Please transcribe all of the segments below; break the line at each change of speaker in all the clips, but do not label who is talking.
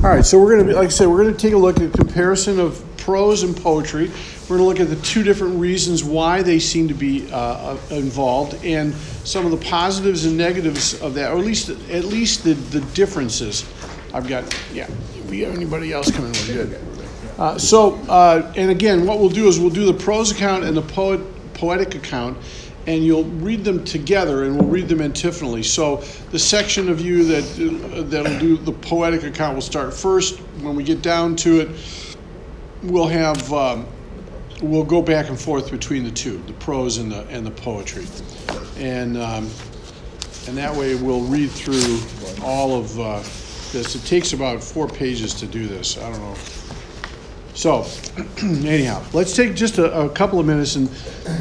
All right, so we're going to, like I said, we're going to take a look at comparison of prose and poetry. We're going to look at the two different reasons why they seem to be involved, and some of the positives and negatives of that, or at least the differences. If we have anybody else coming, we're good. And again, what we'll do is we'll do the prose account and the poetic account, and you'll read them together, and we'll read them antiphonally. So the section of you that'll do the poetic account will start first. When we get down to it, we'll have we'll go back and forth between the two, the prose and the poetry, and that way we'll read through all of this. It takes about 4 pages to do this. I don't know. So anyhow, let's take just a couple of minutes, and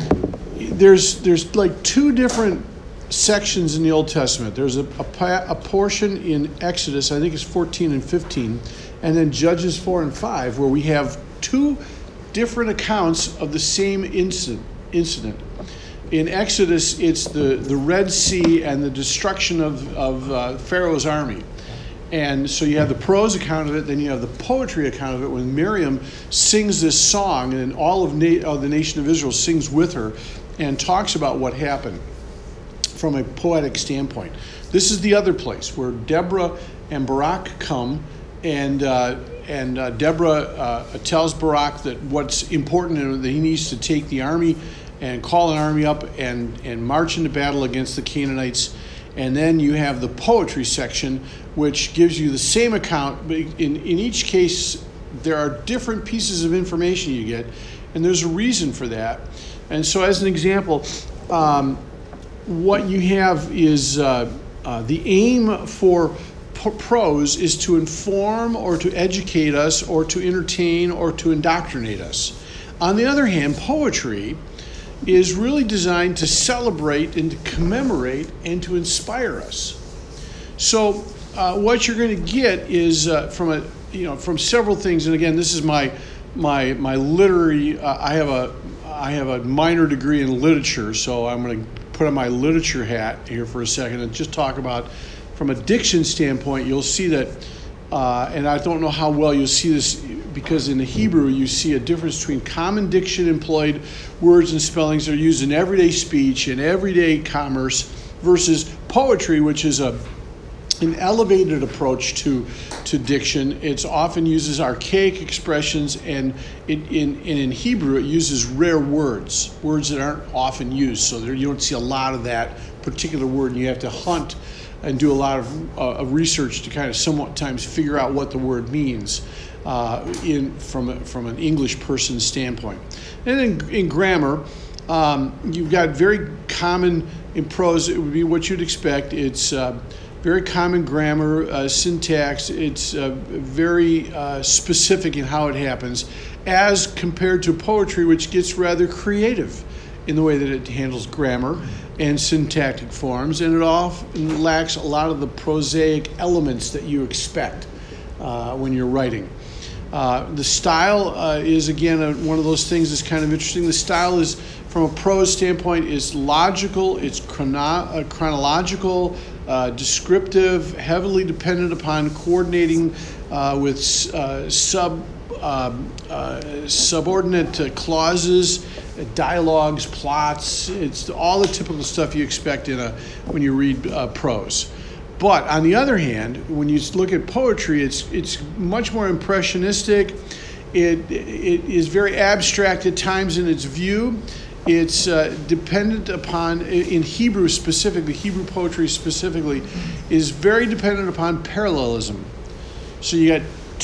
there's like 2 different sections in the Old Testament. There's a portion in Exodus, I think it's 14 and 15, and then Judges 4 and 5, where we have 2 different accounts of the same incident. In Exodus, it's the Red Sea and the destruction of Pharaoh's army. And so you have the prose account of it, then you have the poetry account of it when Miriam sings this song, and all of the nation of Israel sings with her and talks about what happened from a poetic standpoint. This is the other place where Deborah and Barak come, and Deborah tells Barak that what's important is that he needs to take the army and call an army up and march into battle against the Canaanites. And then you have the poetry section, which gives you the same account, but in each case there are different pieces of information you get, and there's a reason for that. And so as an example, what you have is the aim for prose is to inform or to educate us or to entertain or to indoctrinate us. On the other hand, poetry is really designed to celebrate and to commemorate and to inspire us. So what you're going to get is from several things. And again, this is my literary. I have a minor degree in literature, so I'm going to put on my literature hat here for a second and just talk about, from a diction standpoint, you'll see that, and I don't know how well you'll see this, because in the Hebrew you see a difference between common diction employed words and spellings that are used in everyday speech and everyday commerce versus poetry, which is an elevated approach to diction. It often uses archaic expressions, and in Hebrew it uses rare words that aren't often used. So you don't see a lot of that particular word, and you have to hunt and do a lot of research to kind of sometimes figure out what the word means from an English person's standpoint. And then in grammar, you've got very common, in prose, it would be what you'd expect. It's very common grammar, syntax. It's very specific in how it happens, as compared to poetry, which gets rather creative in the way that it handles grammar and syntactic forms, and it often lacks a lot of the prosaic elements that you expect when you're writing. The style is, again, one of those things that's kind of interesting. The style is, from a prose standpoint, is logical, it's chronological, descriptive, heavily dependent upon coordinating with subordinate clauses, dialogues, plots. It's all the typical stuff you expect when you read prose. But on the other hand, when you look at poetry, it's much more impressionistic. It is very abstract at times in its view. It's dependent upon, in Hebrew specifically, Hebrew poetry specifically, is very dependent upon parallelism. So you got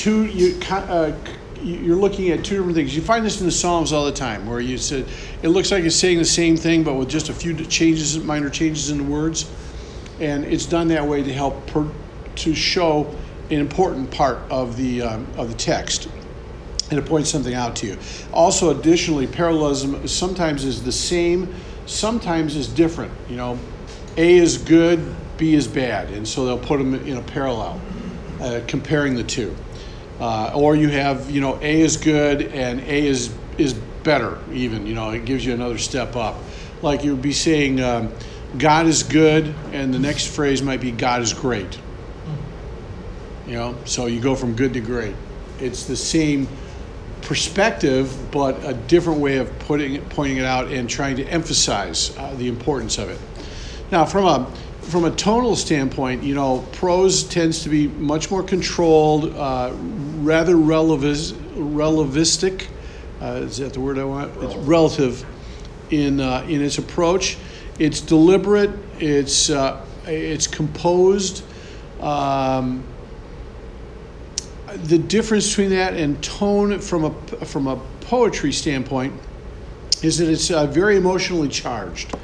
you're looking at 2 different things. You find this in the Psalms all the time, where you said it looks like it's saying the same thing, but with just a few minor changes in the words. And it's done that way to help to show an important part of the text and to point something out to you. Also, additionally, parallelism sometimes is the same, sometimes is different. A is good, B is bad, and so they'll put them in a parallel, comparing the two. Or you have, A is good and A is better even. It gives you another step up. Like you would be saying, God is good, and the next phrase might be God is great. So you go from good to great. It's the same perspective, but a different way of pointing it out and trying to emphasize the importance of it. Now, from a tonal standpoint, prose tends to be much more controlled, rather relativistic. Is that the word I want? It's relative in its approach. It's deliberate. It's composed. The difference between that and tone from a poetry standpoint is that it's very emotionally charged.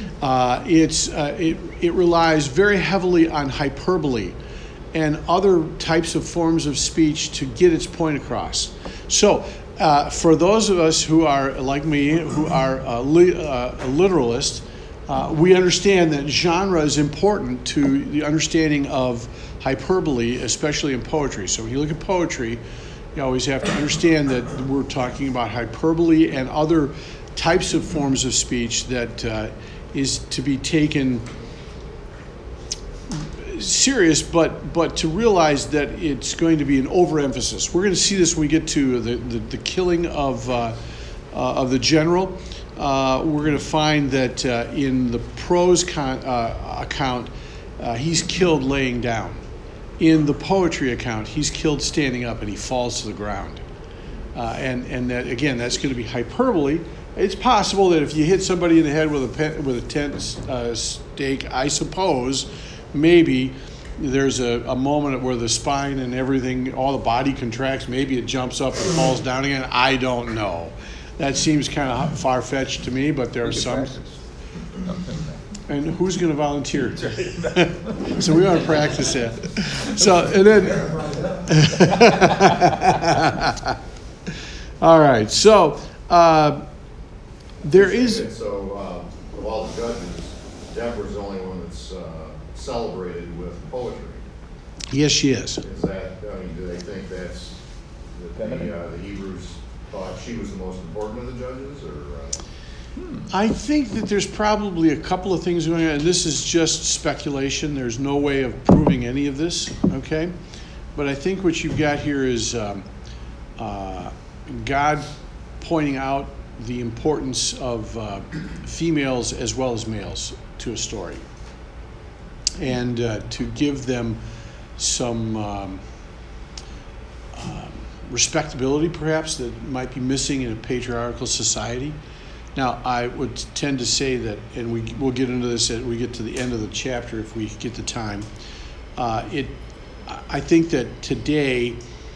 It relies very heavily on hyperbole and other types of forms of speech to get its point across. So, for those of us who are like me, who are a literalist, we understand that genre is important to the understanding of hyperbole, especially in poetry. So when you look at poetry, you always have to understand that we're talking about hyperbole and other types of forms of speech that is to be taken serious, but to realize that it's going to be an overemphasis. We're going to see this when we get to the killing of the general. We're going to find that in the prose account, he's killed laying down. In the poetry account, he's killed standing up and he falls to the ground. And that, again, that's going to be hyperbole. It's possible that if you hit somebody in the head with a tent stake, I suppose, maybe there's a moment where the spine and everything, all the body contracts. Maybe it jumps up and falls down again. I don't know. That seems kind of far-fetched to me, but there are some. And who's going to volunteer? So we want to practice that. So, and then. All right. So there is.
So of all the judges, Deborah's the only one that's celebrated with poetry.
Yes, she is.
Is that? I mean, do they think that's that the Hebrews thought she was the most important of the judges, or?
I think that there's probably a couple of things going on, and this is just speculation. There's no way of proving any of this, okay? But I think what you've got here is God pointing out the importance of females as well as males to a story, and to give them some respectability, perhaps, that might be missing in a patriarchal society. Now, I would tend to say that, and we'll get into this as we get to the end of the chapter if we get the time. I think that today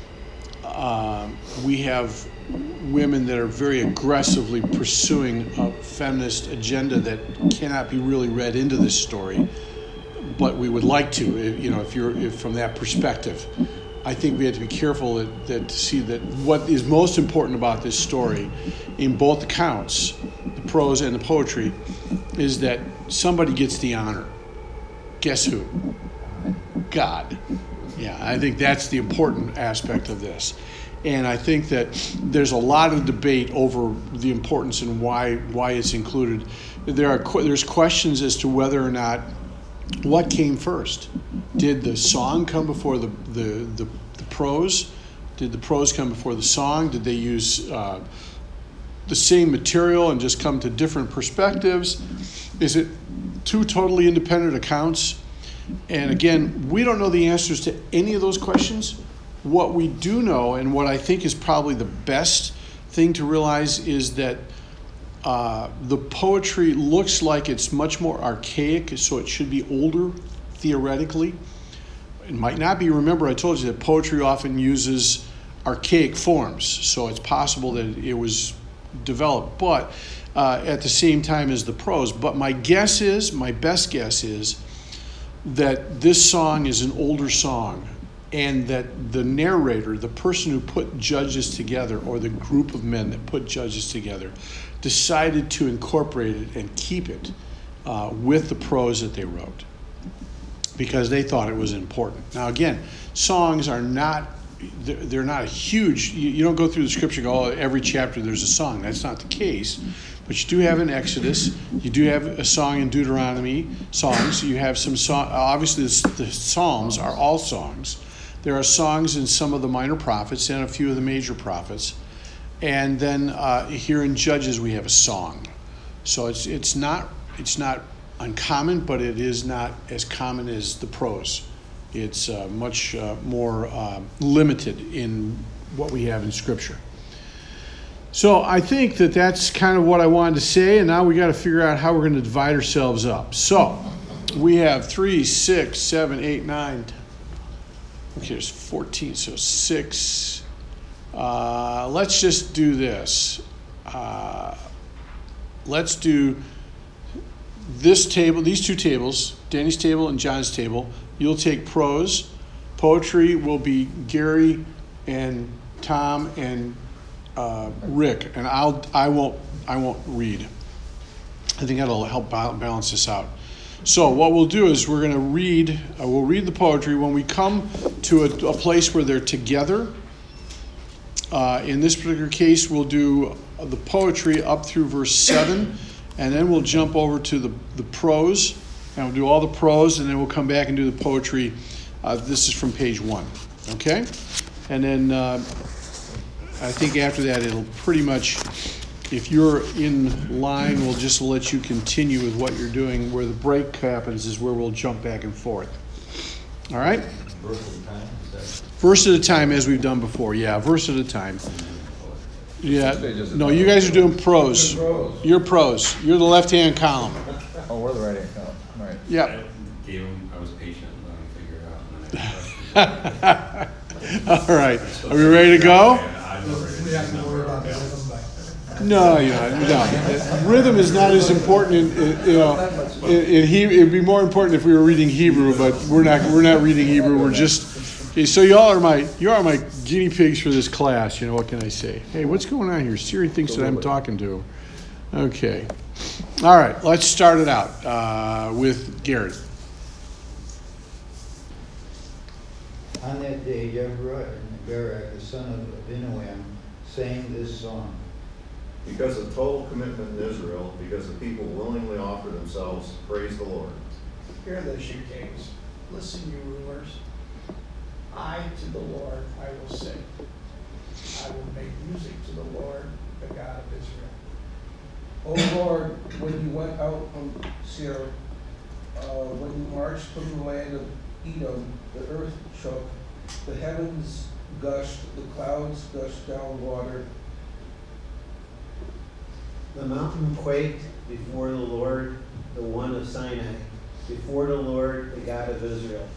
we have women that are very aggressively pursuing a feminist agenda that cannot be really read into this story, but we would like to, if from that perspective. I think we have to be careful that to see that what is most important about this story in both accounts, the prose and the poetry, is that somebody gets the honor. Guess who? God. Yeah, I think that's the important aspect of this. And I think that there's a lot of debate over the importance and why it's included. There's questions as to whether or not what came first. Did the song come before the prose? Did the prose come before the song? Did they use the same material and just come to different perspectives? Is it two totally independent accounts? And again, we don't know the answers to any of those questions. What we do know, and what I think is probably the best thing to realize, is that the poetry looks like it's much more archaic, so it should be older, theoretically. It might not be. Remember, I told you that poetry often uses archaic forms, so it's possible that it was developed, but at the same time as the prose. But my best guess is that this song is an older song, and that the narrator, the person who put Judges together, or the group of men that put Judges together, decided to incorporate it and keep it with the prose that they wrote, because they thought it was important. Now again, songs are not, they're not a huge, you don't go through the scripture and go, oh, every chapter there's a song. That's not the case. But you do have in Exodus, you do have a song in Deuteronomy, songs. You have some song, obviously the Psalms are all songs. There are songs in some of the minor prophets and a few of the major prophets. And then here in Judges we have a song. So it's not uncommon, but it is not as common as the prose. It's much more limited in what we have in Scripture. So I think that's kind of what I wanted to say, and now we got to figure out how we're going to divide ourselves up. So we have 3, 6, 7, 8, 9. Okay, there's 14, so 6. Let's just do this. Let's do this table, these two tables, Danny's table and John's table. You'll take prose. Poetry will be Gary and Tom and Rick, and I won't read. I think that'll help balance this out. So what we'll do is we're going to read. We'll read the poetry when we come to a place where they're together. In this particular case, we'll do the poetry up through verse 7, and then we'll jump over to the prose, and we'll do all the prose, and then we'll come back and do the poetry. This is from page 1, okay? And then I think after that it'll pretty much, if you're in line, we'll just let you continue with what you're doing. Where the break happens is where we'll jump back and forth. All right?
Verse at a time?
Verse at a time, as we've done before. Yeah, verse at a time. Yeah. No, you guys are doing prose. You're prose. You're the left-hand column.
Oh, we're the right-hand column. All right.
Yeah.
I was patient and let him figure it out.
All right. Are we ready to go?
We have to worry about the rhythm,
No. Rhythm is not as important. It'd be more important if we were reading Hebrew, but we're not reading Hebrew. We're just. Okay, so you are my guinea pigs for this class. What can I say? Hey, what's going on here? Siri thinks that I'm talking to him. Okay. All right. Let's start it out with Gary.
On that day, Deborah and Barak, the son of Abinoam, sang this song.
Because of total commitment in Israel, because the people willingly offer themselves, praise the Lord.
Hear this, you kings. Listen, you rulers. I to the Lord I will sing. I will make music to the Lord, the God of Israel.
O Lord, when you went out from Seir, when you marched from the land of Edom, the earth shook, the heavens gushed, the clouds gushed down water.
The mountain quaked before the Lord, the one of Sinai, before the Lord, the God of Israel.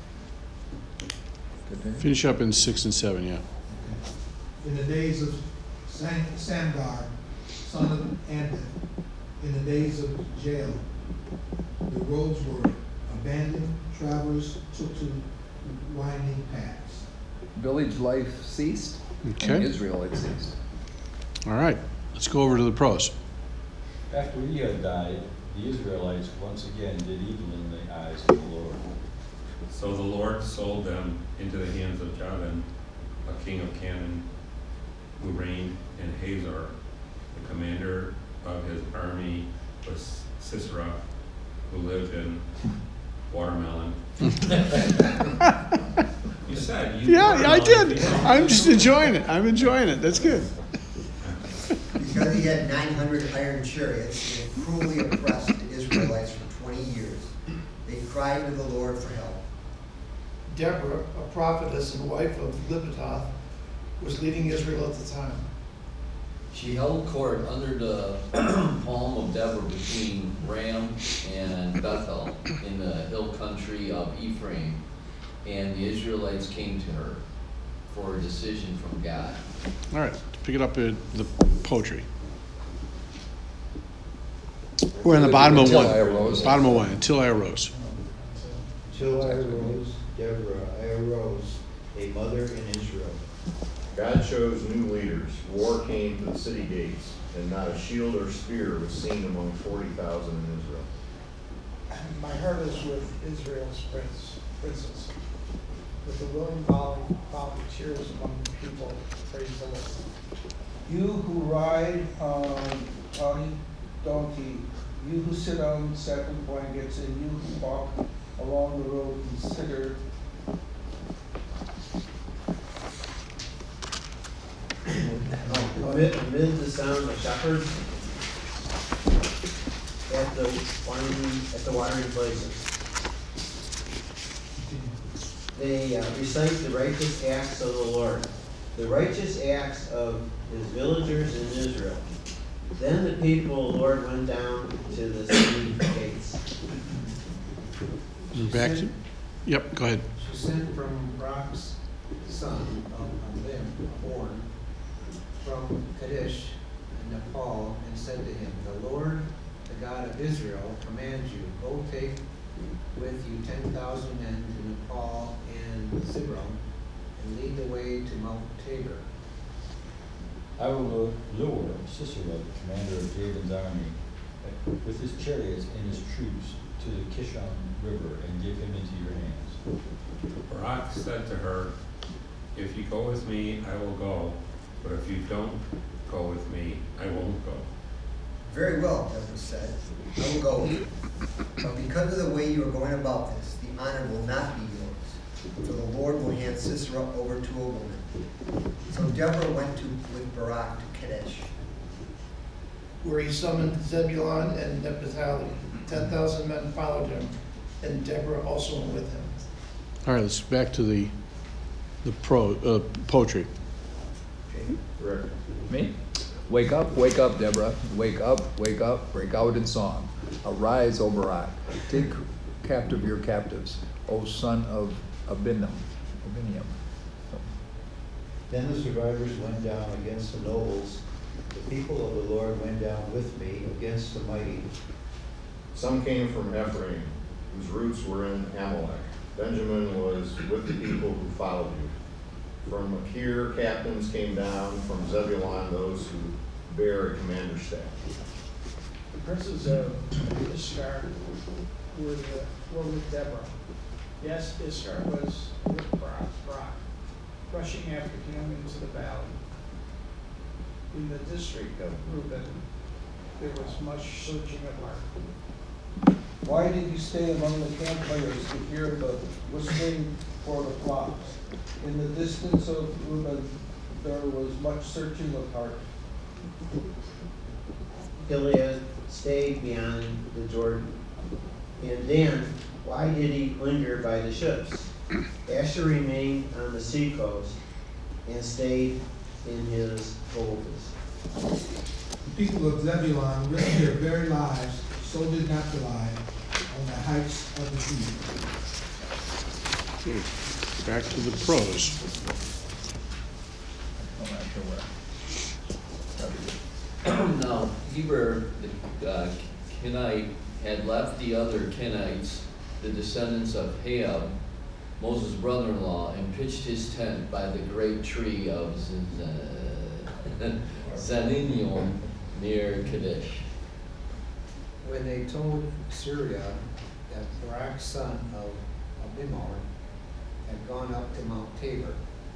Finish up in 6 and 7, yeah.
In the days of Samgar, son of Andan, in the days of Jael, the roads were abandoned, travelers took to winding paths.
Village life ceased,
Okay.
and Israel had ceased.
All right. Let's go over to the prose.
After Ehud died, the Israelites once again did evil in the eyes of the Lord. So the Lord sold them into the hands of Jabin, a king of Canaan, who reigned in Hazor. The commander of his army was Sisera, who lived in Watermelon. You said you.
Yeah, I did. I'm just enjoying it. I'm enjoying it. That's good.
Because he had 900 iron chariots and cruelly oppressed the Israelites for 20 years, they cried to the Lord for help.
Deborah, a prophetess and wife of Libatoth, was leading Israel at the time.
She held court under the palm of Deborah between Ram and Bethel in the hill country of Ephraim, and the Israelites came to her for a decision from God.
All right. Pick it up at the poetry. We're in the bottom of
Until
one.
I arose.
Bottom of one. Until I arose.
Till I arose, Deborah, I arose, a mother in Israel.
God chose new leaders. War came to the city gates, and not a shield or spear was seen among 40,000 in Israel.
My heart is with Israel's princes, with the willing volunteers among the people. Praise the Lord.
You who ride on tawny donkey, you who sit on satin blankets, and you who walk along the road, consider
amid the sound of shepherds at the watering places. They recite the righteous acts of the Lord, the righteous acts of his villagers in Israel. Then the people of the Lord went down to the city gates.
Back to, yep, go ahead.
She sent from Barak's son of Abim, born from Kadesh in Nepal, and said to him, "The Lord, the God of Israel, commands you, go take with you 10,000 men to Nepal and Zebulun, and lead the way to Mount Tabor.
I will lure Sisera, the commander of Jabin's army, with his chariots and his troops to the Kishon River and give him into your hands."
Barak said to her, "If you go with me, I will go, but if you don't go with me, I won't go."
Very well, Deborah said, I will go with you. But because of the way you are going about this, the honor will not be yours, for the Lord will hand Sisera over to a woman. So Deborah went with Barak to Kadesh.
Where he summoned Zebulun and Naphtali. 10,000 men followed him, and Deborah also went with him.
All right, let's back to the poetry.
Rick.
Me? Wake up, Deborah. Wake up, break out in song. Arise, O Barak. Take captive your captives, O son of Abiniam.
Then the survivors went down against the nobles. The people of the Lord went down with me against the mighty.
Some came from Ephraim, whose roots were in Amalek. Benjamin was with the people who followed you. From Machir, captains came down. From Zebulun, those who bear a commander's staff.
The princes of Issachar were with Deborah. Yes, Issachar was with Barak, rushing after him into the valley. In the district of Reuben, there was much searching of heart.
Why did you stay among the campfires to hear the whistling for the flocks? In the distance of Reuben, there was much searching of heart.
Gilead stayed beyond the Jordan. And Dan, why did he linger by the ships? Asher remained on the seacoast and stayed in his holes.
The people of Zebulun risked their very lives, so did Naphtali, on the heights of the sea.
Okay, back to the prose.
Now, Heber, the Kenite, had left the other Kenites, the descendants of Ahab, Moses' brother-in-law, and pitched his tent by the great tree of Zaninim near Kadesh.
When they told Syria that Barak's son of Abimor had gone up to Mount Tabor,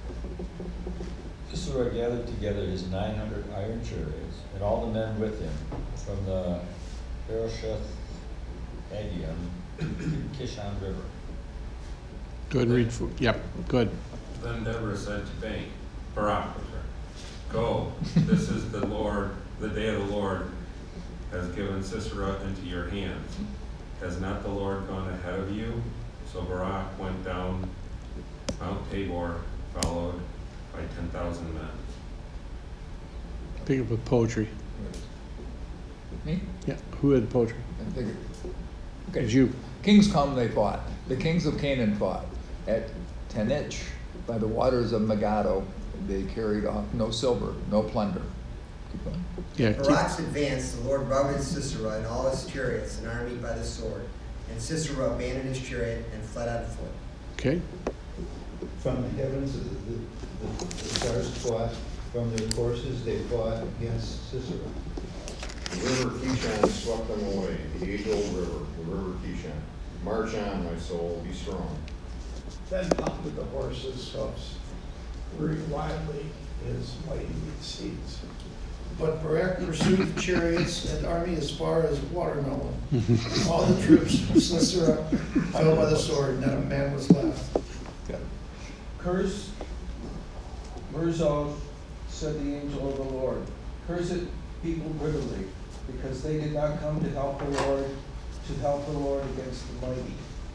Sisera gathered together his 900 iron chariots and all the men with him from the Harosheth Agium to the Kishon River.
Go ahead and read. Yep, go ahead.
Then Deborah said to Barak, "Go, this is the Lord, the day of the Lord has given Sisera into your hands. Has not the Lord gone ahead of you?" So Barak went down Mount Tabor, followed by 10,000 men.
Pick up with poetry.
Me?
Yeah, who had poetry?
I think
It was you.
Kings come, they fought. The kings of Canaan fought. At Tanich, by the waters of Megiddo, they carried off no silver, no plunder. Keep going.
Yeah.
Barak's advance, the Lord routed Sisera and all his chariots and army by the sword. And Sisera abandoned his chariot and fled on foot.
Okay.
From the heavens, the stars fought. From their courses, they fought against Sisera.
The river Kishon swept them away, the age-old river, the river Kishon. March on, my soul, be strong.
Then pounded the horses' hoofs, whirring wildly his mighty steeds.
But Barak pursued chariots and army as far as Watermelon. All the troops of Sisera fell by the sword, not a man was left.
Curse Mirzal said the angel of the Lord. Cursed people bitterly, because they did not come to help the Lord against the mighty.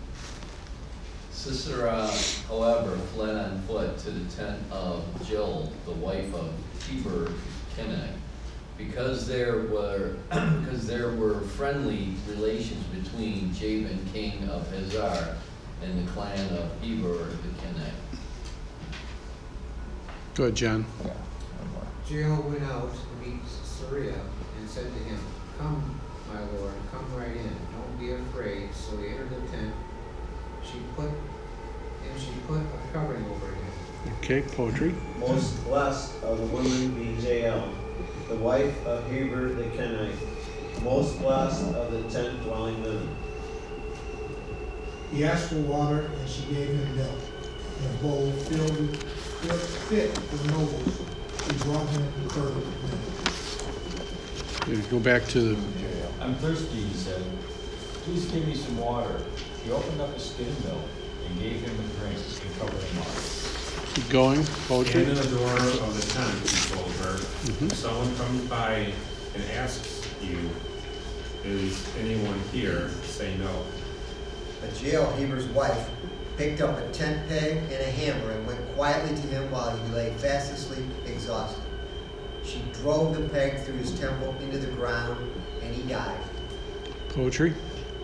Sisera, however, fled on foot to the tent of Jill, the wife of Heber Kenite, because there were friendly relations between Jabin, king of Hazar, and the clan of Heber the Kenite.
Go ahead, John.
Jael went out to meet Sisera and said to him, "Come, my lord, come right in. Don't be afraid." So he entered the tent. She put a covering over him.
Okay, poetry.
Most blessed of the women be Jael, the wife of Heber the Kenite, most blessed of the tent-dwelling women.
He asked for water, and she gave him milk in a bowl filled fit with nobles. He brought him and curd with milk.
Go back to the.
I'm thirsty, he said. Please give me some water. He opened up a skin milk and gave him a drink and covered him up.
Keep going, poetry.
Stand in the door of the tent, he told her. If someone comes by and asks you, "Is anyone here?" say no.
But Jael, Heber's wife, picked up a tent peg and a hammer and went quietly to him while he lay fast asleep, exhausted. She drove the peg through his temple into the ground, and he died.
Poetry.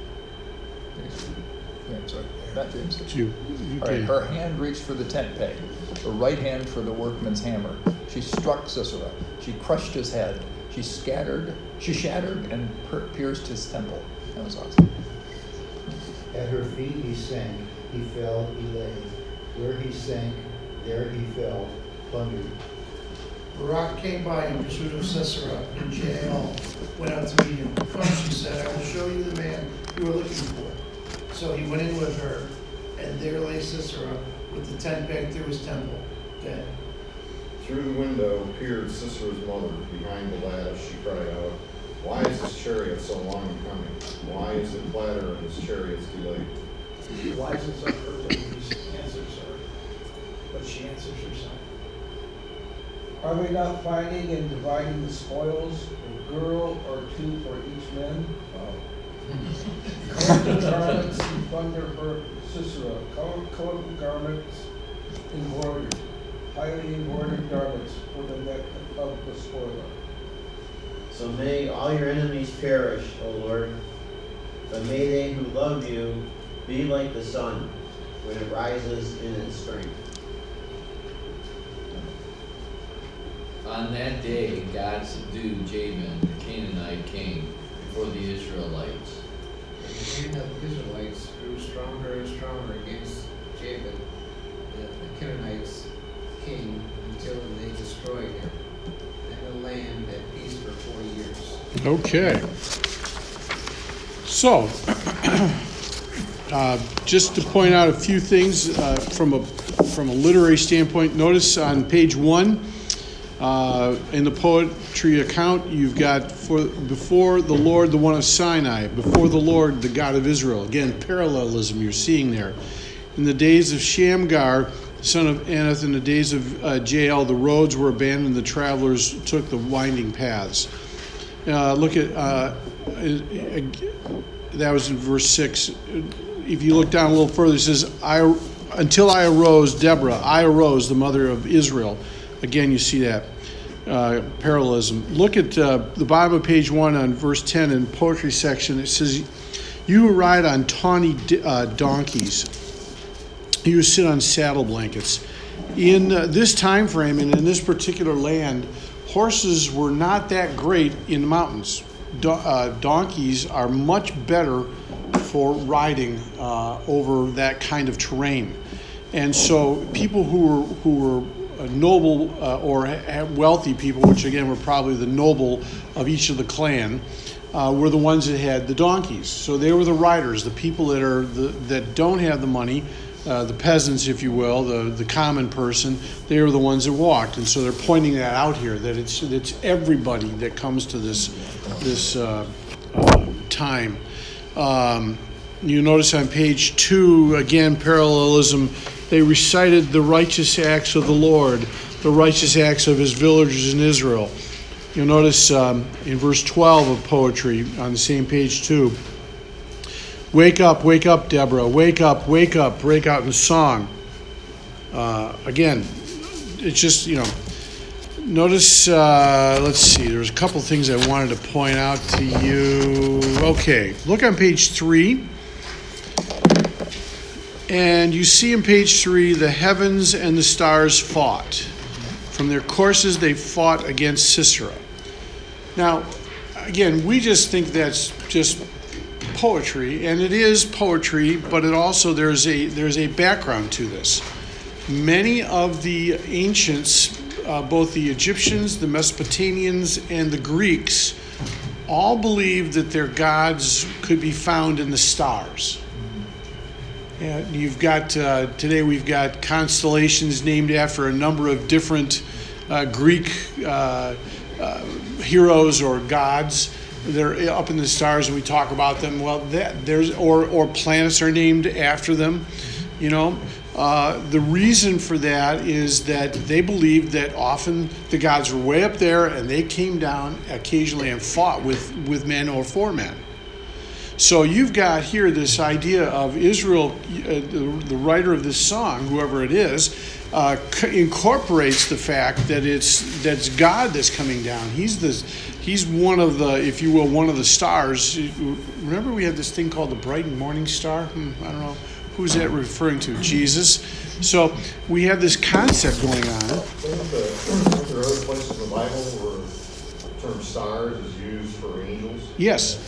Yeah, I'm sorry, not James.
You
All right, her hand reached for the tent peg, her right hand for the workman's hammer. She struck Sisera. She crushed his head. She shattered and pierced his temple. That was awesome.
At her feet he sank, he fell, he lay. Where he sank, there he fell, plundered.
Barak came by in pursuit of Sisera, and Jael went out to meet him. "Come," she said, "I will show you the man you are looking for." So he went in with her, and there lay Sisera with the tent peg through his temple, dead.
Through the window peered Sisera's mother. Behind the lattice she cried out, "Why is this chariot so long in coming? Why is the clatter of his chariots delayed?"
Why is this unheard of? These answers her, but she answers herself.
Are they not fighting and dividing the spoils, a girl or two for each man? Colorful garments embroider her Sisera, colorful garments embroidered, highly embroidered garments for the neck of the spoiler.
So may all your enemies perish, O Lord, but may they who love you be like the sun when it rises in its strength.
On that day, God subdued Jabin, the Canaanite king, before the Israelites.
The hand of the Israelites grew stronger and stronger against Jabin, the Canaanites' king, until they destroyed him, and the land at peace for 40 years.
Okay. So, just to point out a few things from a literary standpoint. Notice on page 1, in the poetry account, you've got before the Lord, the one of Sinai, before the Lord, the God of Israel. Again, parallelism you're seeing there. In the days of Shamgar, son of Anath, in the days of Jael, the roads were abandoned, the travelers took the winding paths. Look at, that was in verse 6. If you look down a little further, it says, until I arose, Deborah, I arose, the mother of Israel. Again, you see that parallelism. Look at the bottom of page 1 on verse 10 in poetry section. It says, you who ride on tawny donkeys, you who sit on saddle blankets. In this time frame and in this particular land, horses were not that great in the mountains. Donkeys are much better for riding over that kind of terrain. And so people who were noble or wealthy people, which again were probably the noble of each of the clan, were the ones that had the donkeys. So they were the riders, the people that don't have the money, the peasants, if you will, the common person. They are the ones that walked, and so they're pointing that out here, that it's everybody that comes to this time. You notice on page 2, again, parallelism. They recited the righteous acts of the Lord, the righteous acts of his villagers in Israel. You'll notice in verse 12 of poetry on the same page too. Wake up, Deborah. Wake up, break out in song. Again, it's just, notice, let's see, there's a couple things I wanted to point out to you. Okay, look on page 3. And you see in page 3, the heavens and the stars fought. From their courses, they fought against Sisera. Now, again, we just think that's just poetry, and it is poetry, but it also there's a background to this. Many of the ancients, both the Egyptians, the Mesopotamians, and the Greeks, all believed that their gods could be found in the stars. And you've got today we've got constellations named after a number of different Greek heroes or gods. They're up in the stars, and we talk about them. Well, or planets are named after them. The reason for that is that they believed that often the gods were way up there, and they came down occasionally and fought with men or for men. So you've got here this idea of Israel. The writer of this song, whoever it is, incorporates the fact that that's God that's coming down. He's one of the, if you will, one of the stars. Remember we had this thing called the bright and morning star? I don't know. Who's that referring to? Jesus. So we have this concept going on.
Are there other places in the Bible where the term stars is used for angels?
Yes.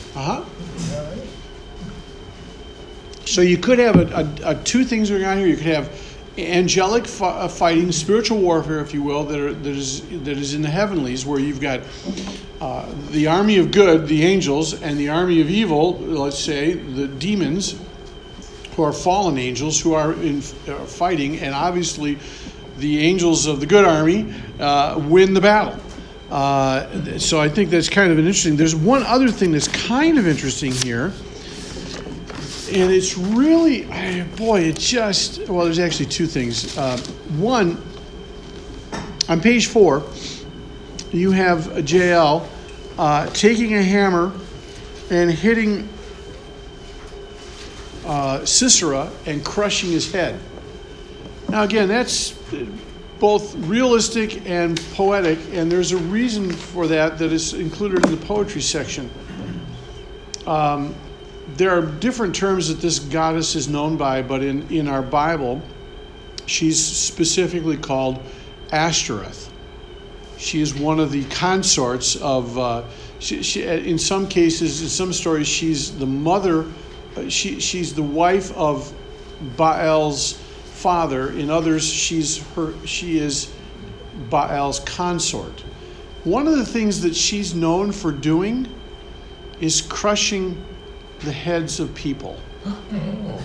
So you could have two things going on here. You could have angelic fighting, spiritual warfare, if you will, that is in the heavenlies, where you've got the army of good, the angels, and the army of evil, let's say, the demons, who are fallen angels, who are fighting, and obviously the angels of the good army win the battle. So I think that's kind of an interesting. There's one other thing that's kind of interesting here. And it's really, there's actually two things. One, on page 4, you have Jael taking a hammer and hitting Sisera and crushing his head. Now, again, that's both realistic and poetic, and there's a reason for that is included in the poetry section. There are different terms that this goddess is known by, but in our Bible, she's specifically called Ashtoreth. She is one of the consorts of, in some cases, in some stories, she's the mother, she's the wife of Baal's father. In others, she is Baal's consort. One of the things that she's known for doing is crushing the heads of people.
Sounds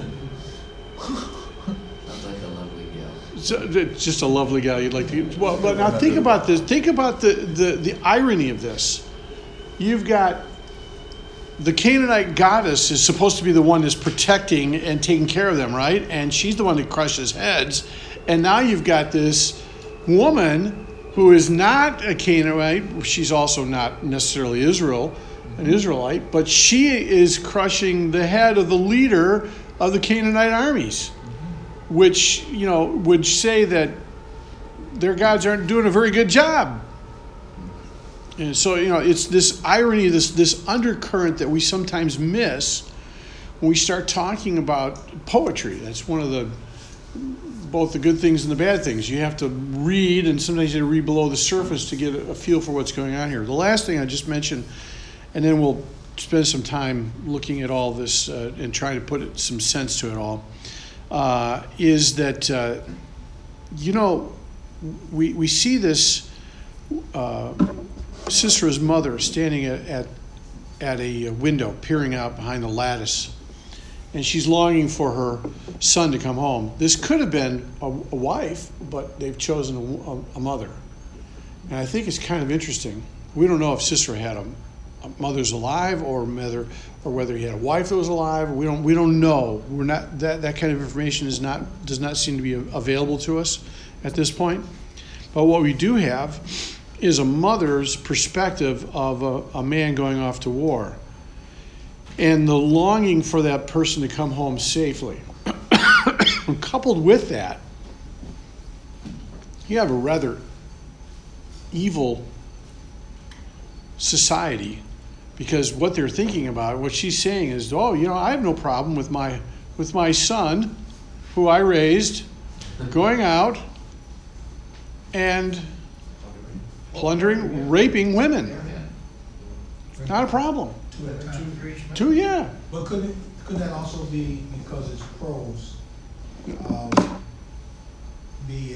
like a lovely gal.
So, just a lovely gal you'd like to get. Well, but now think about this. Think about the irony of this. You've got the Canaanite goddess is supposed to be the one that's protecting and taking care of them, right? And she's the one that crushes heads. And now you've got this woman who is not a Canaanite. She's also not necessarily an Israelite, but she is crushing the head of the leader of the Canaanite armies, which, would say that their gods aren't doing a very good job. And so, it's this irony, this undercurrent that we sometimes miss when we start talking about poetry. That's one of both the good things and the bad things. You have to read, and sometimes you have to read below the surface to get a feel for what's going on here. The last thing I just mentioned, and then we'll spend some time looking at all this and trying to put some sense to it all, is that, we see this Sisera's mother standing at a window, peering out behind the lattice, and she's longing for her son to come home. This could have been a wife, but they've chosen a mother. And I think it's kind of interesting. We don't know if Sisera had a mother's alive or whether he had a wife that was alive. We don't know. We're not that kind of information does not seem to be available to us at this point. But what we do have is a mother's perspective of a man going off to war and the longing for that person to come home safely. Coupled with that, you have a rather evil society, because what they're thinking about, what she's saying is, oh, I have no problem with my son, who I raised, going out and plundering, raping women. Not a problem. Two, yeah.
But could that also be, because it's prose, be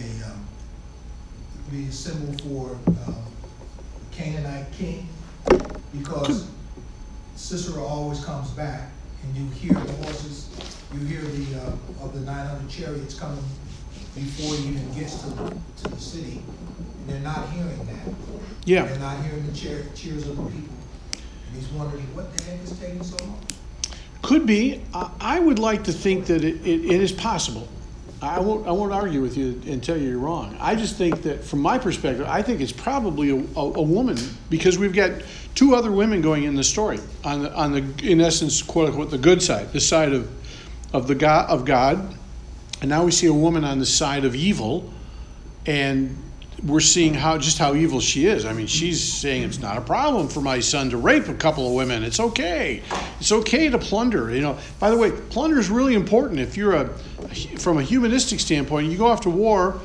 a symbol for Canaanite king? Because Sisera always comes back, and you hear the horses, you hear of the 900 chariots coming before he even gets to the city, and they're not hearing that.
Yeah.
They're not hearing the cheers of the people. And he's wondering, what the heck is taking so long?
Could be. I would like to think that it is possible. I won't argue with you and tell you you're wrong. I just think that, from my perspective, I think it's probably a woman, because we've got two other women going in the story on the in essence, quote unquote, the good side, the side of God, and now we see a woman on the side of evil, and we're seeing how evil she is. I mean, she's saying it's not a problem for my son to rape a couple of women. It's okay. It's okay to plunder. By the way, plunder is really important. If you're from a humanistic standpoint, you go off to war,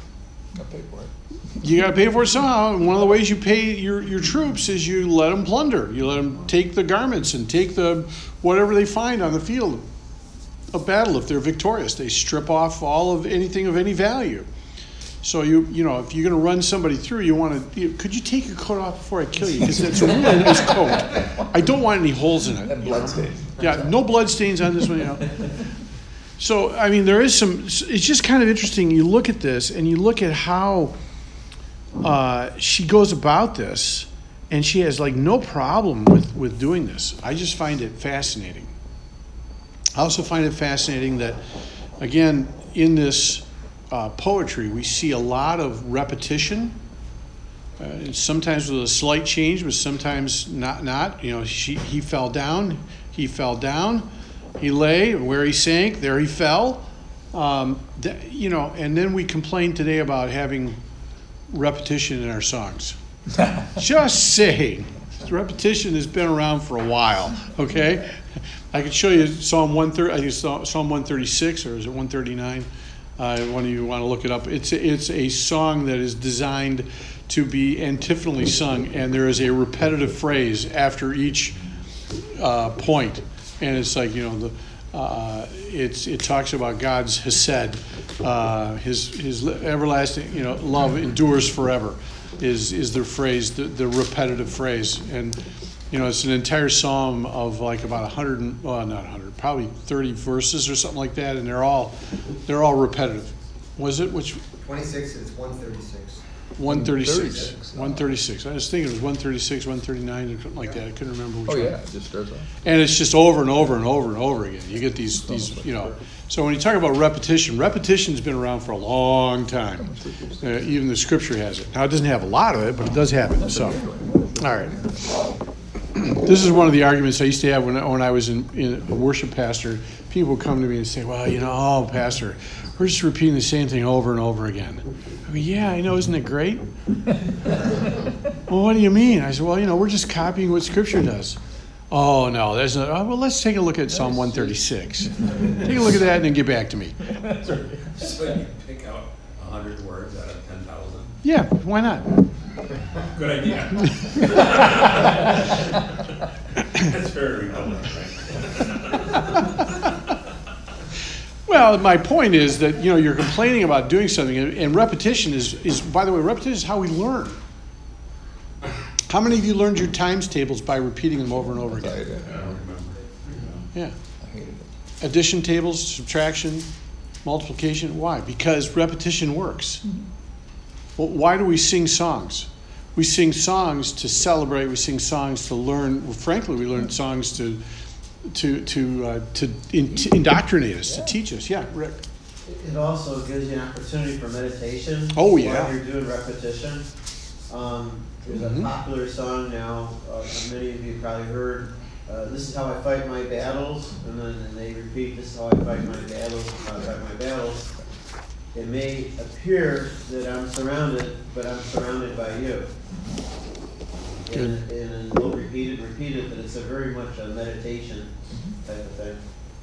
you got to pay for it somehow. And one of the ways you pay your troops is you let them plunder. You let them take the garments and take whatever they find on the field of battle. If they're victorious, they strip off all of anything of any value. So if you're going to run somebody through, you want to. Could you take your coat off before I kill you? Because it's a really nice coat. I don't want any holes in it.
And blood stains.
Yeah, no blood stains on this one. So I mean, there is some. It's just kind of interesting. You look at this and you look at how she goes about this, and she has no problem with doing this. I just find it fascinating. I also find it fascinating that, again, in this poetry, we see a lot of repetition, sometimes with a slight change, but sometimes not. He fell down, he lay, where he sank, there he fell. And then we complain today about having repetition in our songs. Just saying. Repetition has been around for a while, okay? I could show you Psalm 130, I think it's Psalm 136, or is it 139? One of you want to look it up. It's a song that is designed to be antiphonally sung, and there is a repetitive phrase after each point, and it's like it talks about God's hesed, his everlasting love endures forever, is the phrase, the repetitive phrase, and it's an entire psalm of about 100, well, not 100, probably 30 verses or something like that, and they're all repetitive. Was it which?
26. It's 136.
136. 136. I was thinking it was 136, 139, or something like that. I couldn't remember which one.
Oh yeah, it just does that.
And it's just over and over and over and over again. You get these. So when you talk about repetition's been around for a long time. Even the Scripture has it. Now it doesn't have a lot of it, but it does have it. So, all right. This is one of the arguments I used to have when I was in a worship pastor. People would come to me and say, well, Pastor, we're just repeating the same thing over and over again. I mean, yeah, I know, isn't it great? Well, what do you mean? I said, well, we're just copying what Scripture does. Oh, no, there's no. Oh, well, let's take a look at Psalm 136. Take a look at that and then get back to me.
So you pick out 100 words out of 10,000?
Yeah, why not?
Good idea. That's very Republican, right?
Well, my point is that you're complaining about doing something, and repetition is by the way, repetition is how we learn. How many of you learned your times tables by repeating them over and over again?
I don't remember.
Yeah. Addition tables, subtraction, multiplication. Why? Because repetition works. Well, why do we sing songs? We sing songs to celebrate. We sing songs to learn. Well, frankly, we learn songs to indoctrinate us, to teach us. Yeah, Rick.
It also gives you an opportunity for meditation.
Oh, yeah.
While you're doing repetition. There's a popular song now, many of you probably heard, this is how I fight my battles, and then they repeat, this is how I fight my battles, this is how I fight my battles. It may appear that I'm surrounded, but I'm surrounded by you. And we'll repeat it, but it's very much a meditation type of thing.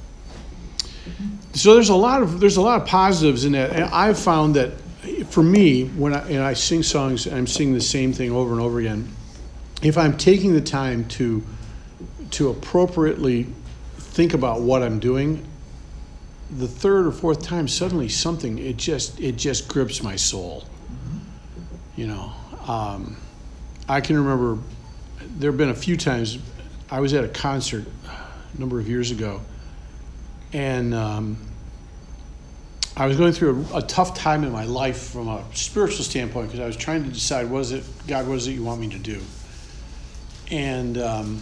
So there's a lot of positives in that. And I've found that for me, when I sing songs, I'm singing the same thing over and over again. If I'm taking the time to appropriately think about what I'm doing, the third or fourth time, suddenly something it just grips my soul. You know, I can remember there have been a few times I was at a concert a number of years ago, and I was going through a tough time in my life from a spiritual standpoint because I was trying to decide, what is it you want me to do? And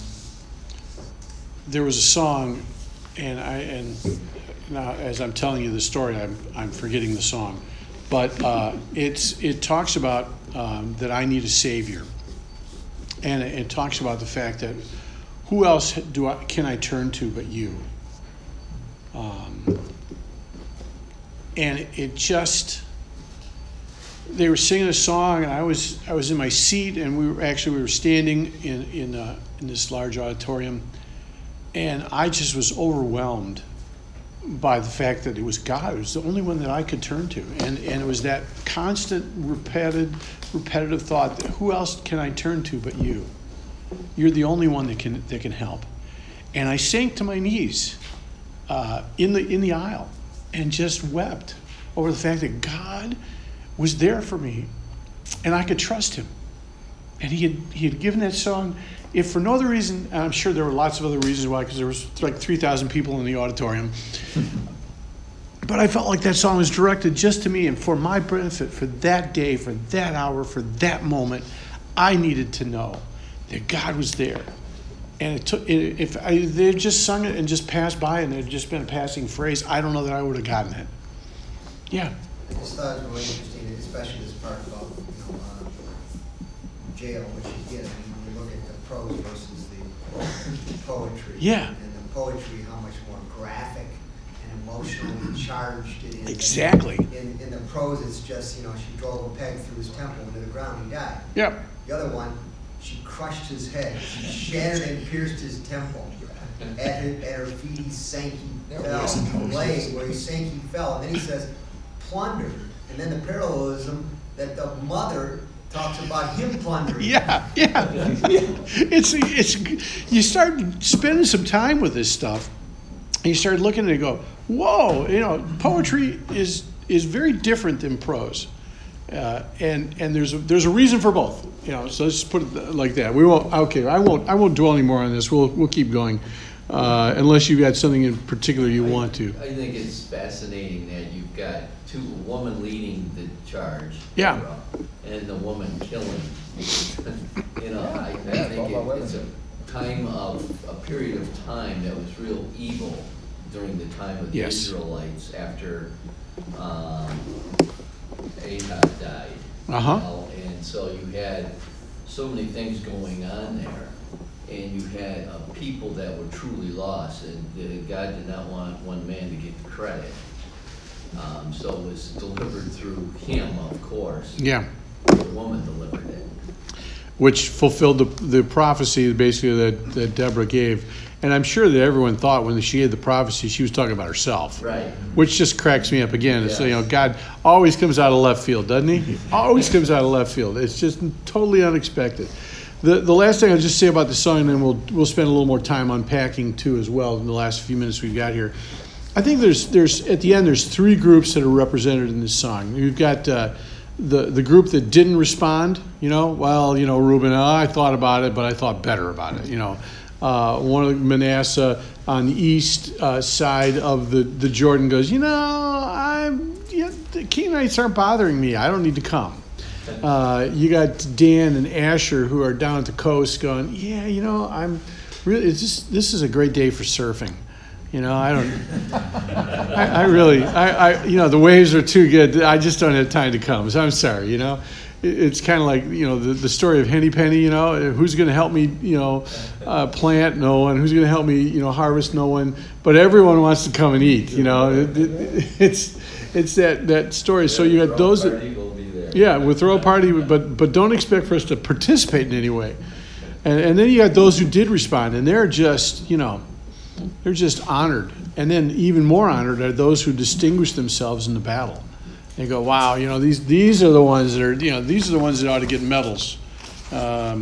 there was a song, and now as I'm telling you the story, I'm forgetting the song, but it talks about that I need a Savior, and it talks about the fact that who else can I turn to but you? And they were singing a song, and I was in my seat, and we were standing in this large auditorium, and I just was overwhelmed by the fact that it was God. It was the only one that I could turn to, and it was that constant, repetitive thought that who else can I turn to but you? You're the only one that can help. And I sank to my knees in the aisle and just wept over the fact that God was there for me and I could trust him. And he had given that song, if for no other reason, and I'm sure there were lots of other reasons why, because there was like 3,000 people in the auditorium, but I felt like that song was directed just to me and for my benefit, for that day, for that hour, for that moment. I needed to know that God was there. And if they had just sung it and just passed by and it had just been a passing phrase, I don't know that I would have gotten it. Yeah.
I just thought it was really interesting, especially this part about jail, which you get. I mean, when you look at the prose versus the poetry.
Yeah.
And the poetry, how much more graphic and emotionally charged it is.
Exactly.
In the prose, it's just, she drove a peg through his temple into the ground, he died.
Yeah.
The other one, she crushed his head. She shattered and pierced his temple. At her feet he sank, he fell. Laying where he sank, he fell. And then he says, plundered. And then the parallelism that the mother talks about him plundering.
Yeah. It's you start spending some time with this stuff, and you start looking at it and go, whoa, poetry is very different than prose. And there's a reason for both. So let's put it like that. We won't. Okay, I won't dwell anymore on this. We'll keep going, unless you've got something in particular you want to.
I think it's fascinating that you've got a woman leading the charge.
Yeah.
And the woman killing. I think it's a period of time that was real evil during the time of the Israelites after Ahab died. And so you had so many things going on there, and you had people that were truly lost, and God did not want one man to get the credit. So it was delivered through him, of course.
Yeah.
The woman delivered it.
Which fulfilled the prophecy basically that Deborah gave. And I'm sure that everyone thought when she gave the prophecy, she was talking about herself.
Right.
Which just cracks me up again. Yes. So, God always comes out of left field, doesn't he? He always comes out of left field. It's just totally unexpected. The last thing I'll just say about the song, and then we'll spend a little more time unpacking too as well in the last few minutes we've got here. I think there's at the end there's three groups that are represented in this song. You've got the group that didn't respond. Reuben, I thought about it, but I thought better about it. One of Manasseh on the east side of the Jordan goes, the Canaanites aren't bothering me. I don't need to come. You got Dan and Asher who are down at the coast going, I'm really. This is a great day for surfing. You know, I don't. I really, you know, the waves are too good. I just don't have time to come. So I'm sorry. You know, it's kind of like, you know, the story of Henny Penny. You know, who's going to help me? You know, plant? No one. Who's going to help me? You know, harvest? No one. But everyone wants to come and eat. You know, it's that story. So you got those that, yeah, we'll throw a party, but don't expect for us to participate in any way. And then you got those who did respond, and they're just, you know, they're just honored. And then even more honored are those who distinguish themselves in the battle. They go, wow, you know, these are the ones that are, you know, these are the ones that ought to get medals. I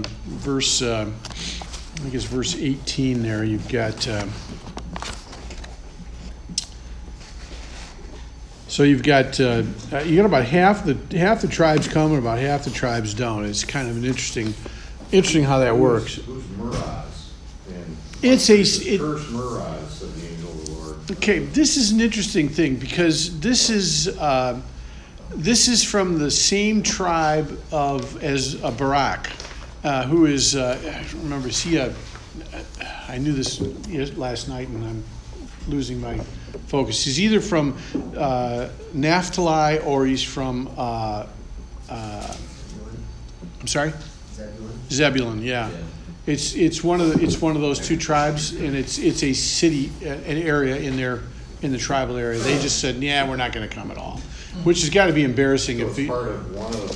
think it's verse 18 there. You've got, so you've got about half the tribes come and about half the tribes don't. It's kind of an interesting how that works.
Who's Meraz?
It's
Curse Meraz, said the angel of the Lord.
Okay, this is an interesting thing because this is from the same tribe as Barak, who is I don't remember. Is he I knew this last night and I'm losing my focus. He's either from Naphtali or he's from I'm sorry, Zebulun. Yeah. It's one of those two tribes, and it's a city, an area in the tribal area. They just said, yeah, we're not going to come at all, which has got to be embarrassing.
So
if
it's part of one of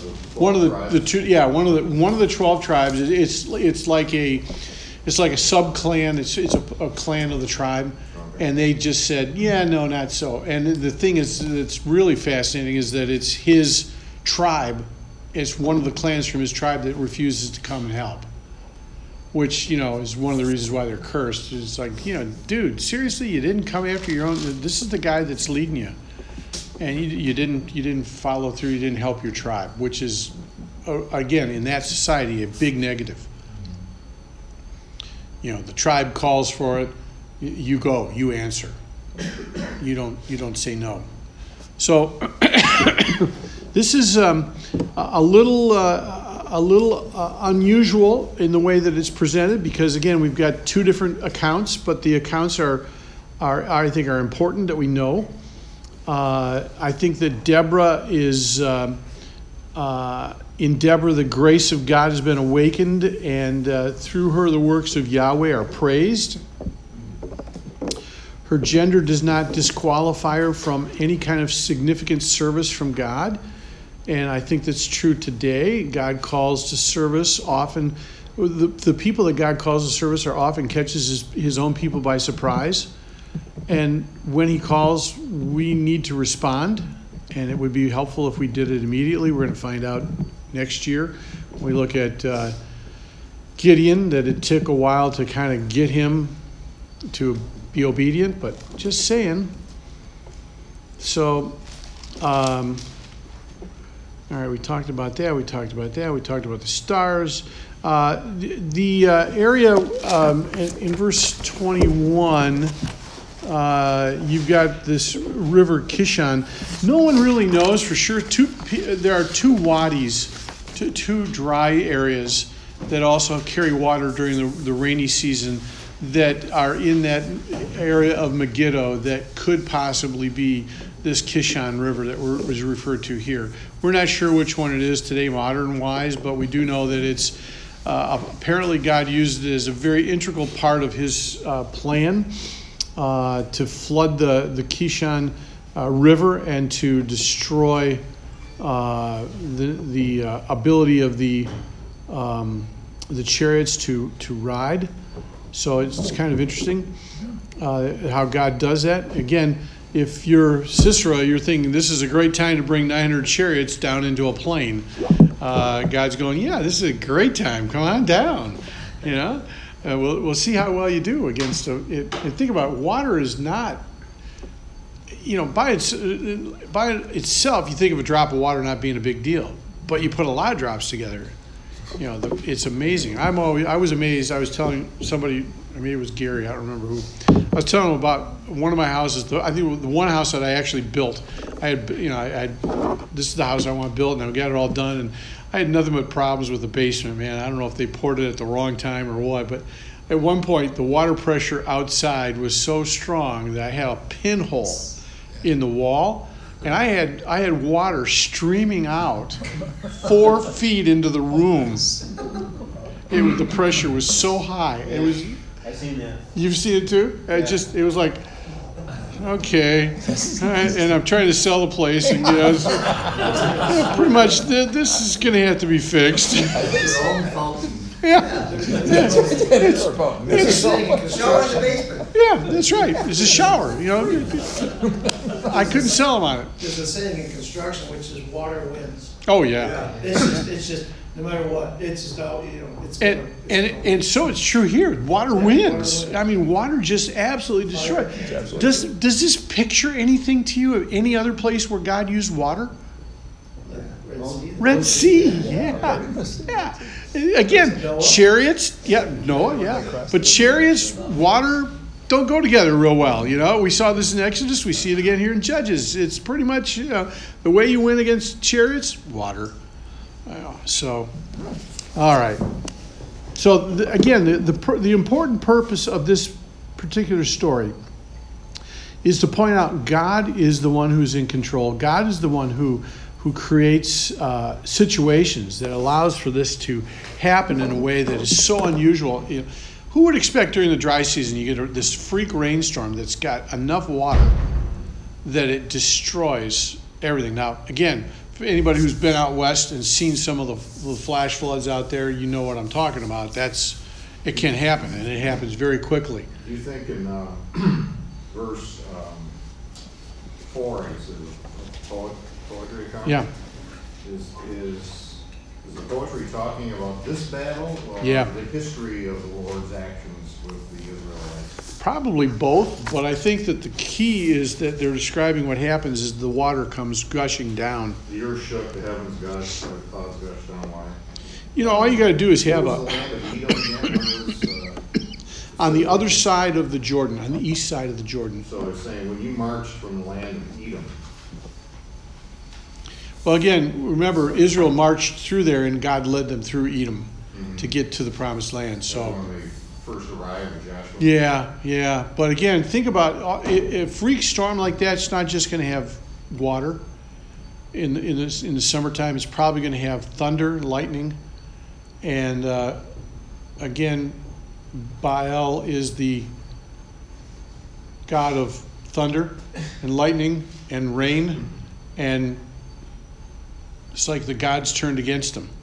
the 12 tribes. It's like a sub clan. It's a clan of the tribe, and they just said, yeah, no, not so. And the thing is that's really fascinating is that it's his tribe. It's one of the clans from his tribe that refuses to come and help. Which, you know, is one of the reasons why they're cursed. It's like, you know, dude, seriously, you didn't come after your own. This is the guy that's leading you, and you didn't follow through. You didn't help your tribe, which is, again, in that society, a big negative. You know, the tribe calls for it. You go. You answer. You don't say no. So this is a little unusual in the way that it's presented because, again, we've got two different accounts, but the accounts are I think are important that we know. I think that Deborah is in Deborah the grace of God has been awakened, and through her the works of Yahweh are praised. Her gender does not disqualify her from any kind of significant service from God. And I think that's true today. God calls to service often. The people that God calls to service are often catches his own people by surprise. And when he calls, we need to respond. And it would be helpful if we did it immediately. We're going to find out next year. When we look at Gideon, that it took a while to kind of get him to be obedient, but just saying. So, all right, we talked about that. We talked about the stars. The area in verse 21, you've got this river Kishon. No one really knows for sure. There are two wadis, two dry areas that also carry water during the rainy season that are in that area of Megiddo that could possibly be this Kishon River that was referred to here. We're not sure which one it is today, modern-wise, but we do know that it's apparently God used it as a very integral part of his plan to flood the Kishon River and to destroy the ability of the chariots to ride. So it's kind of interesting how God does that. Again, if you're Sisera, you're thinking this is a great time to bring 900 chariots down into a plain. God's going, yeah, this is a great time. Come on down. You know, we'll see how well you do against it. And think about it, water is not, you know, by itself, you think of a drop of water not being a big deal, but you put a lot of drops together. You know, it's amazing. I was amazed. I was telling somebody, maybe it was Gary, I don't remember who. I was telling him about one of my houses. I think the one house that I actually built. I had this is the house I want to build, and I got it all done, and I had nothing but problems with the basement, man. I don't know if they poured it at the wrong time or what, but At one point, the water pressure outside was so strong that I had a pinhole in the wall, and I had water streaming out 4 feet into the room. The pressure was so high. It was.
I've seen that.
You've seen it too? It was like, okay, and I'm trying to sell the place, and pretty much this is going to have to be fixed.
Your own fountain.
Yeah.
It's shower in the basement.
Yeah, that's right. It's a shower, I couldn't sell them on it.
There's a saying in construction which is water wins.
Oh, yeah.
It's just, no matter what, it's just out, it's.
And so it's true here. Water wins. I mean, water just absolutely destroys. Does this picture anything to you of any other place where God used water? Red Sea, yeah. Again, chariots, Noah, but chariots, water don't go together real well. We saw this in Exodus. We see it again here in Judges. It's pretty much the way you win against chariots, water. So, all right. So again, the important purpose of this particular story is to point out God is the one who's in control. God is the one who creates situations that allows for this to happen in a way that is so unusual. Who would expect during the dry season you get this freak rainstorm that's got enough water that it destroys everything? Now, again, for anybody who's been out west and seen some of the flash floods out there, you know what I'm talking about. It can happen, and it happens very quickly.
Do you think in verse 4, is it poetry account?
Yeah.
Is the poetry talking about this battle or
Yeah.
the history of the Lord's actions with the Israelites?
Probably both, but I think that the key is that they're describing what happens is the water comes gushing down.
The earth shook, the heavens gushed, the clouds gushed down. Why?
All you got to do is have
What was the land of Edom again?
on the other side of the Jordan, on the east side of the Jordan.
So it's saying when you marched from the land of Edom.
Well, again, remember, Israel marched through there, and God led them through Edom to get to the promised land. So
when they first arrived with Joshua.
Yeah. But again, think about a freak storm like that. It's not just going to have water. In the summertime, it's probably going to have thunder, lightning, and again, Baal is the god of thunder and lightning and rain, and it's like the gods turned against him.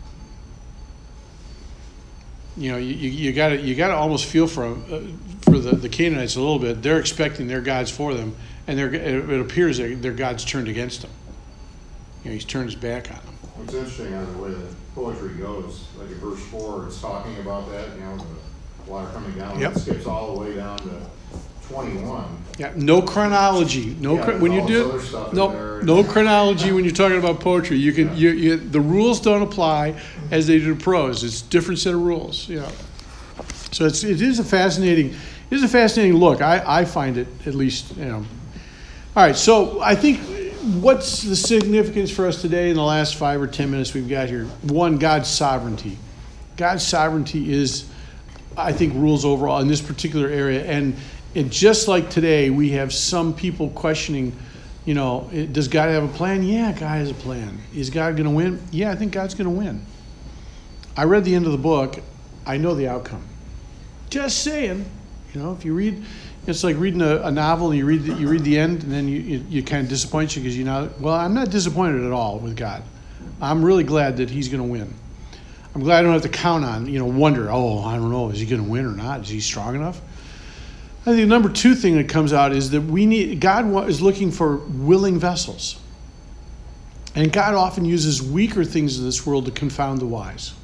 You got to almost feel for the Canaanites a little bit. They're expecting their gods for them, and it appears their gods turned against them. He's turned his back on them.
What's interesting on the way the poetry goes, like in verse 4, it's talking about that, the water coming down.
Yep.
It skips all the way down to 21.
Yeah, no chronology. When you do no chronology when you're talking about poetry. You can the rules don't apply as they do to prose. It's a different set of rules. So it is a fascinating look. I find it, at least. All right. So I think what's the significance for us today in the last 5 or 10 minutes we've got here? One, God's sovereignty. God's sovereignty is, I think, rules overall in this particular area. And just like today, we have some people questioning, does God have a plan? Yeah, God has a plan. Is God going to win? Yeah, I think God's going to win. I read the end of the book. I know the outcome. Just saying. If you read, it's like reading a novel, and you read the end, and then you kind of disappoints you because well, I'm not disappointed at all with God. I'm really glad that He's going to win. I'm glad I don't have to count on, wonder, I don't know, is He going to win or not? Is He strong enough? I think the number 2 thing that comes out is that God is looking for willing vessels. And God often uses weaker things in this world to confound the wise.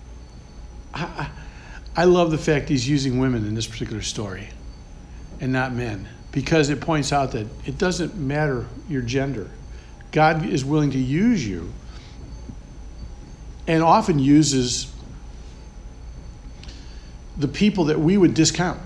I love the fact He's using women in this particular story and not men, because it points out that it doesn't matter your gender. God is willing to use you, and often uses the people that we would discount.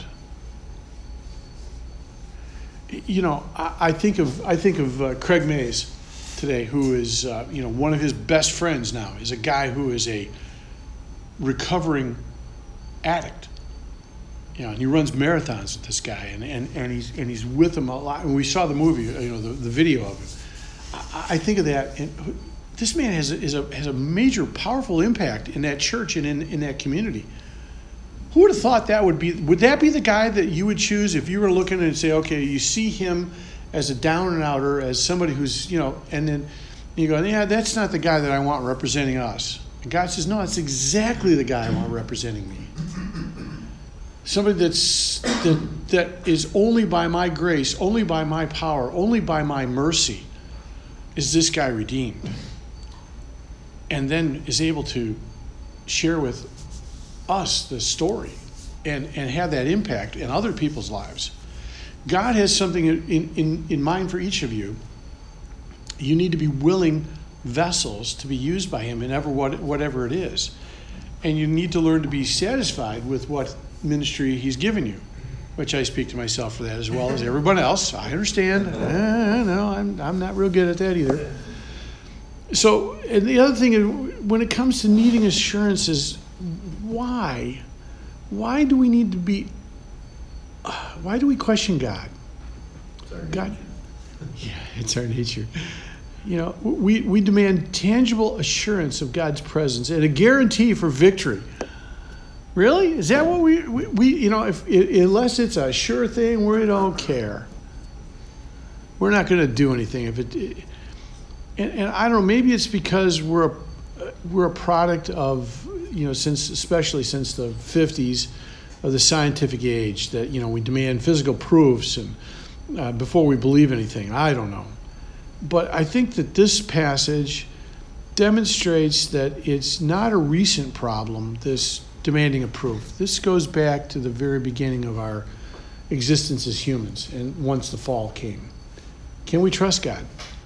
I think of Craig Mays today, who is one of his best friends now is a guy who is a recovering addict, And he runs marathons with this guy, and he's with him a lot. And we saw the movie, the video of him. I think of that, and this man has a major, powerful impact in that church and in that community. Who would have thought that would be? Would that be the guy that you would choose if you were looking and say, okay, you see him as a down and outer, as somebody who's, and then you go, yeah, that's not the guy that I want representing us. And God says, no, that's exactly the guy I want representing me. Somebody that is only by my grace, only by my power, only by my mercy is this guy redeemed. And then is able to share with us the story and have that impact in other people's lives. God has something in mind for each of you. You need to be willing vessels to be used by him in whatever it is. And you need to learn to be satisfied with what ministry he's given you, which I speak to myself for that as well as everyone else. I understand. No, I'm not real good at that either. So, and the other thing, when it comes to needing assurance, is why? Why do we need to be? Why do we question God? God, yeah, it's our nature. We demand tangible assurance of God's presence and a guarantee for victory. Really? Is that what we unless it's a sure thing, we don't care. We're not going to do anything if it. And I don't know. Maybe it's because we're a product of especially since the 50s of the scientific age that we demand physical proofs and before we believe anything. I don't know, but I think that this passage demonstrates that it's not a recent problem. This demanding of proof. This goes back to the very beginning of our existence as humans, and once the fall came. Can we trust God?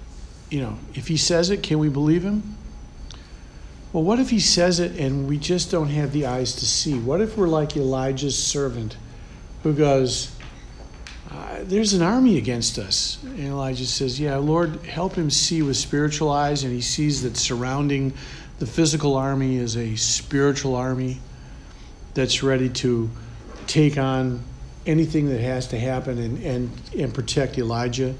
If he says it, can we believe him? Well, what if he says it and we just don't have the eyes to see? What if we're like Elijah's servant who goes, there's an army against us. And Elijah says, yeah, Lord, help him see with spiritual eyes. And he sees that surrounding the physical army is a spiritual army that's ready to take on anything that has to happen and protect Elijah.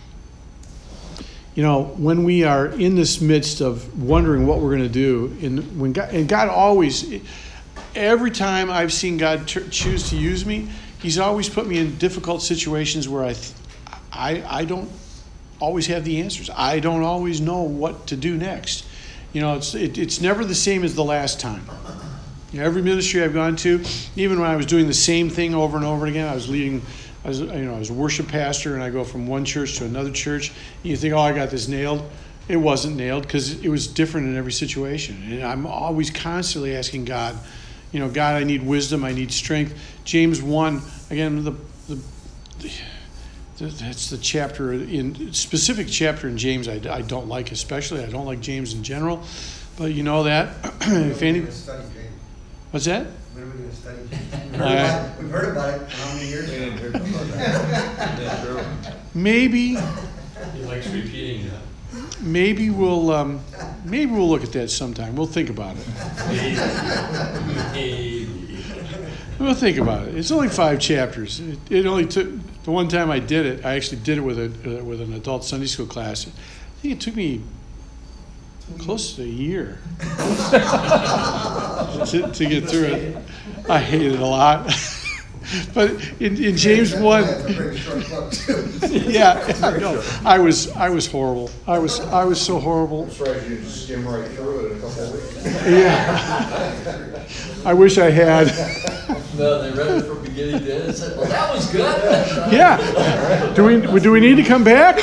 When we are in this midst of wondering what we're going to do, God always, every time I've seen God choose to use me, he's always put me in difficult situations where I don't always have the answers. I don't always know what to do next. It's never the same as the last time. Every ministry I've gone to, even when I was doing the same thing over and over again, I was a worship pastor, and I go from one church to another church. And you think, I got this nailed. It wasn't nailed because it was different in every situation. And I'm always constantly asking God, God, I need wisdom, I need strength. James 1, again, that's the chapter specific chapter in James I don't like especially. I don't like James in general, but you know that. If any, what's that?
When are we going to study? We've heard about it for how many years?
Maybe.
He likes repeating that.
Maybe we'll look at that sometime. We'll think about it.
Maybe.
We'll think about it. It's only 5 chapters. It only took the one time I did it. I actually did it with an adult Sunday school class. I think it took me close to a year to get through it. I hated it a lot. But in James 1, yeah, no, I was horrible. I was so horrible.
I'm surprised you didn't skim right through it in a couple of weeks.
Yeah, I wish I had.
No, they read it from beginning to end and said, well, that was good.
Yeah. Do we need to come back?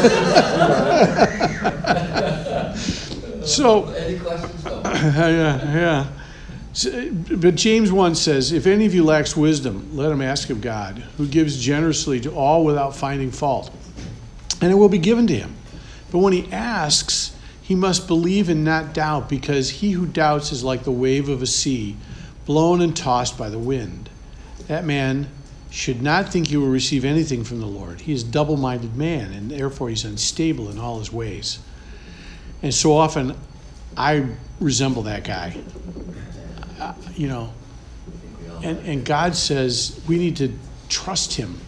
So.
Any questions? No.
Yeah. But James 1 says, if any of you lacks wisdom, let him ask of God, who gives generously to all without finding fault, and it will be given to him. But when he asks, he must believe and not doubt, because he who doubts is like the wave of a sea, blown and tossed by the wind. That man should not think he will receive anything from the Lord. He is a double-minded man, and therefore he's unstable in all his ways. And so often, I resemble that guy. And God says we need to trust him.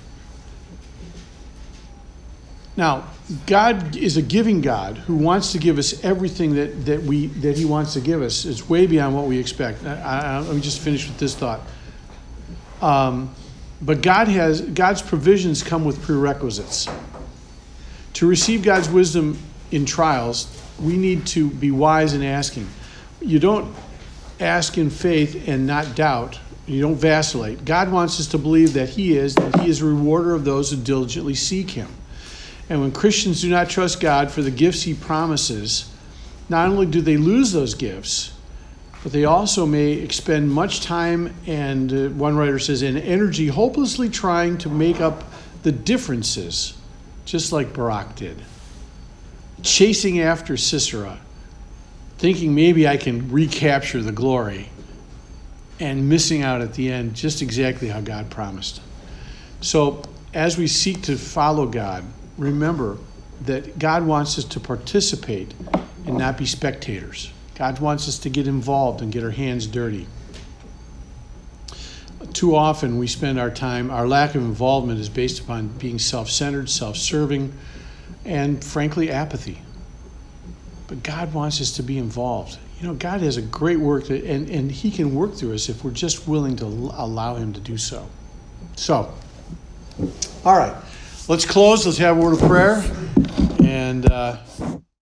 Now, God is a giving God who wants to give us everything that he wants to give us. It's way beyond what we expect. Let me just finish with this thought. But God's provisions come with prerequisites. To receive God's wisdom in trials, we need to be wise in asking. You don't ask in faith and not doubt. You don't vacillate. God wants us to believe that he is a rewarder of those who diligently seek him. And when Christians do not trust God for the gifts he promises, not only do they lose those gifts, but they also may expend much time and, one writer says, and energy hopelessly trying to make up the differences, just like Barak did. Chasing after Sisera, thinking maybe I can recapture the glory, and missing out at the end just exactly how God promised. So as we seek to follow God, remember that God wants us to participate and not be spectators. God wants us to get involved and get our hands dirty. Too often we spend our time, our lack of involvement is based upon being self-centered, self-serving, and frankly, apathy. But God wants us to be involved. You know, God has a great work, and he can work through us if we're just willing to allow him to do so. So, all right. Let's close. Let's have a word of prayer. And